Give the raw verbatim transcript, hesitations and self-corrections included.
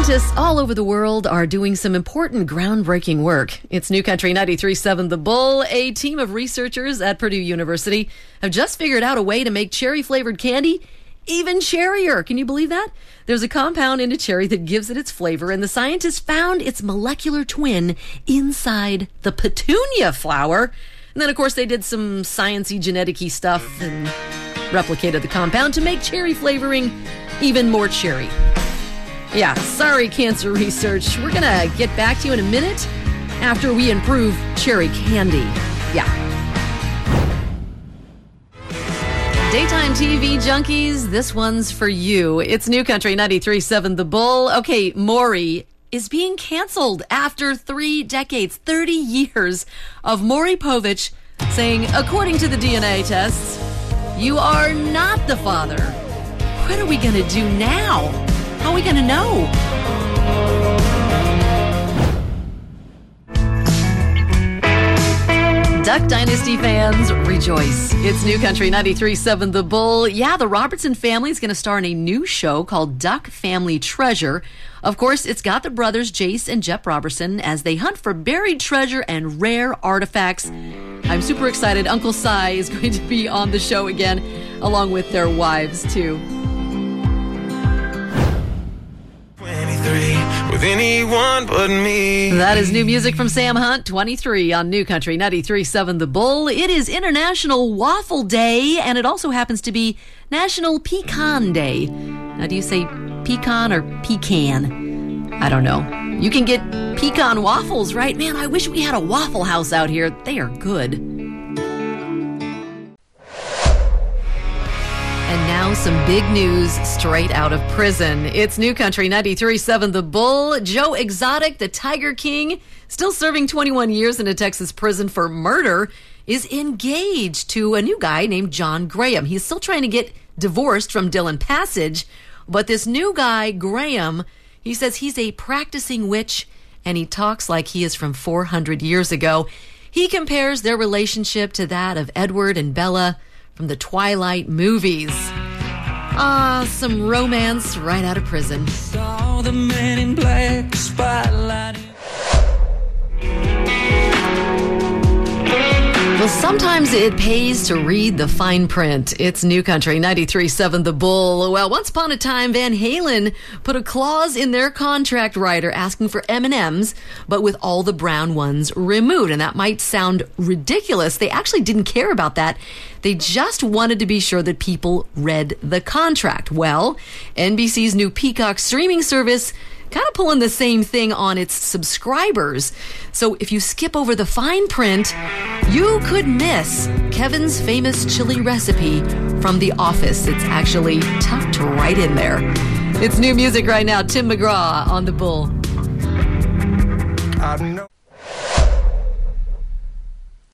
Scientists all over the world are doing some important groundbreaking work. It's New Country ninety-three point seven The Bull. A team of researchers at Purdue University have just figured out a way to make cherry-flavored candy even cherrier. Can you believe that? There's a compound in a cherry that gives it its flavor, and the scientists found its molecular twin inside the petunia flower. And then, of course, they did some science-y, genetic-y stuff and replicated the compound to make cherry flavoring even more cherry. Yeah, sorry, cancer research. We're going to get back to you in a minute after we improve cherry candy. Yeah. Daytime T V junkies, this one's for you. It's New Country ninety-three point seven The Bull. Okay, Maury is being canceled after three decades, thirty years of Maury Povich saying, according to the D N A tests, you are not the father. What are we going to do now? How are we going to know? Duck Dynasty fans, rejoice. It's New Country ninety-three point seven The Bull. Yeah, the Robertson family is going to star in a new show called Duck Family Treasure. Of course, it's got the brothers Jace and Jeff Robertson as they hunt for buried treasure and rare artifacts. I'm super excited. Uncle Si is going to be on the show again, along with their wives, too. With anyone but me. That is new music from Sam Hunt, twenty-three on New Country ninety-three point seven The Bull. It is International Waffle Day, and it also happens to be National Pecan Day. Now, do you say pecan or pecan? I don't know. You can get pecan waffles, right? Man, I wish we had a Waffle House out here. They are good. And now some big news straight out of prison. It's New Country ninety-three point seven The Bull. Joe Exotic, the Tiger King, still serving twenty-one years in a Texas prison for murder, is engaged to a new guy named John Graham. He's still trying to get divorced from Dylan Passage, but this new guy, Graham, he says he's a practicing witch, and he talks like he is from four hundred years ago. He compares their relationship to that of Edward and Bella from the Twilight movies. Ah, some romance right out of prison. Saw the men in black spotlight. Well, sometimes it pays to read the fine print. It's New Country ninety-three point seven The Bull. Well, once upon a time, Van Halen put a clause in their contract rider asking for M and M's, but with all the brown ones removed. And that might sound ridiculous. They actually didn't care about that. They just wanted to be sure that people read the contract. Well, N B C's new Peacock streaming service kind of pulling the same thing on its subscribers. So if you skip over the fine print, you could miss Kevin's famous chili recipe from The Office. It's actually tucked right in there. It's new music right now. Tim McGraw on The Bull. I know.